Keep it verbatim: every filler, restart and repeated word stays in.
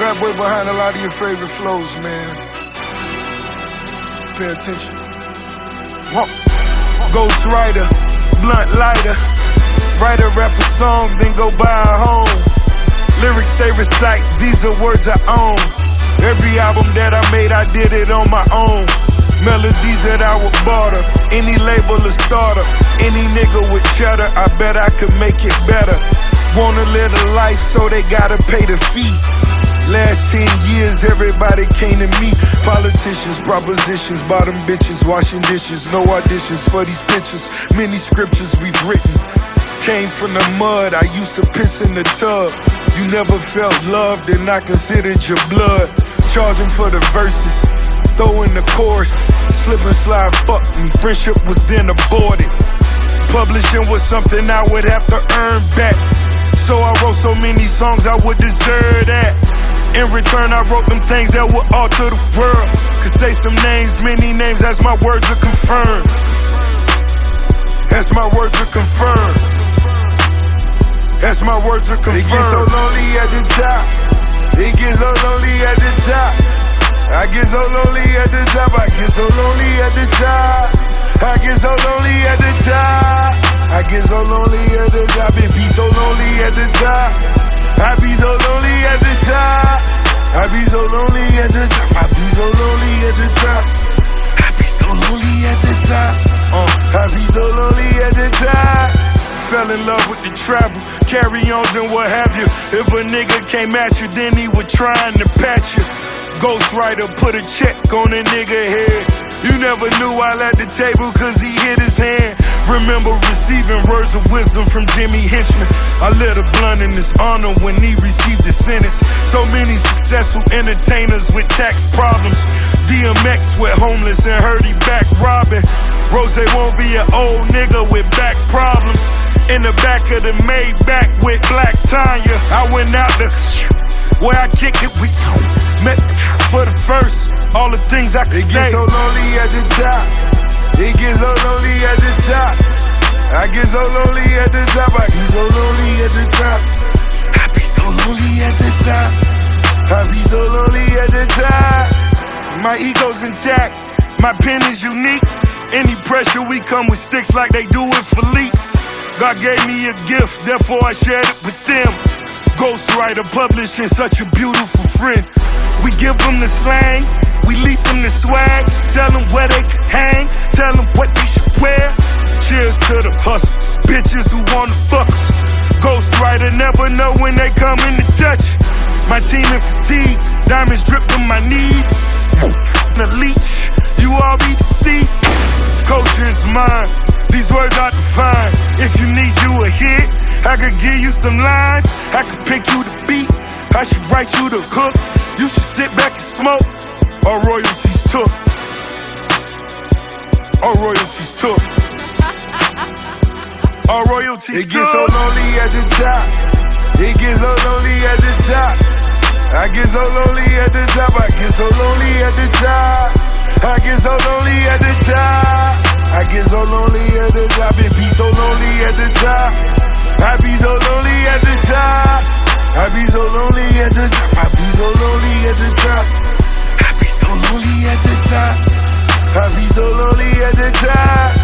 Fat Boy behind a lot of your favorite flows, man. Pay attention. Whoa. Ghost Rider, blunt lighter. Write a rapper song, then go buy a home. Lyrics they recite, these are words I own. Every album that I made, I did it on my own. Melodies that I would barter, any label a starter. Any nigga with cheddar, I bet I could make it better. Wanna live a life, so they gotta pay the fee. Last ten years, everybody came to me. Politicians, propositions, bottom bitches, washing dishes. No auditions for these pictures. Many scriptures we've written. Came from the mud, I used to piss in the tub. You never felt love, then I considered your blood. Charging for the verses, throw in the chorus. Slip and slide, fuck me, friendship was then aborted. Publishing was something I would have to earn back. So I wrote so many songs I would deserve that. In return, I wrote them things that would alter the world. Could say some names, many names, as my words are confirmed. As my words are confirmed. As my words are confirmed. It gets so lonely at the top. It gets so lonely at the top. I get so lonely at the top. I get so lonely at the top. I get so lonely at the top. I get so lonely at the top. It be so lonely at the top. I be so lonely at the top. I be so lonely at the top. I be so lonely at the top. I be so lonely at the top. Uh, I be so lonely at the top. Fell in love with the travel, carry-ons and what have you. If a nigga came at you, then he was trying to patch you. Ghost Rider put a check on a nigga head. You never knew while at the table cause he hit his hand. Remember receiving words of wisdom from Jimmy Henchman. I lit a blunt in his honor when he received his sentence. So many successful entertainers with tax problems. D M X with homeless and heard he back robbing. Rose won't be an old nigga with back problems. In the back of the Maybach with black Tanya. I went out the where I kick it, we met for the first. All the things I could say. It gets so lonely at the top. It gets so lonely at the top. I get so lonely at the top. I get so lonely at the top. I be so lonely at the top. I be so lonely at the top. My ego's intact. My pen is unique. Any pressure, we come with sticks like they do with Felice. God gave me a gift, therefore I shared it with them. Ghost Rider publishing, such a beautiful friend. We give them the slang, we lease them the swag. Tell them where they can hang, tell them what they should wear. Cheers to the hustlers, bitches who wanna fuck us. Ghost Rider never know when they come in to touch. My team in fatigue, diamonds drip to my knees. The leech, you all be deceased. Culture is mine, these words are defined. If you need you a hit, I could give you some lines. I could pick you the beat, I should write you the hook. You should sit back and smoke, or royalties took. Or royalties took. Or royalties took. It gets so lonely at the top. It gets so lonely at the top. I get so lonely at the top. I get so lonely at the top. I get so lonely at the top. I get so lonely at the top. It be so lonely at the top. I be so lonely at the top. I be so lonely at the top. I be so lonely at the top. I be so lonely at the top. I be so lonely at the top.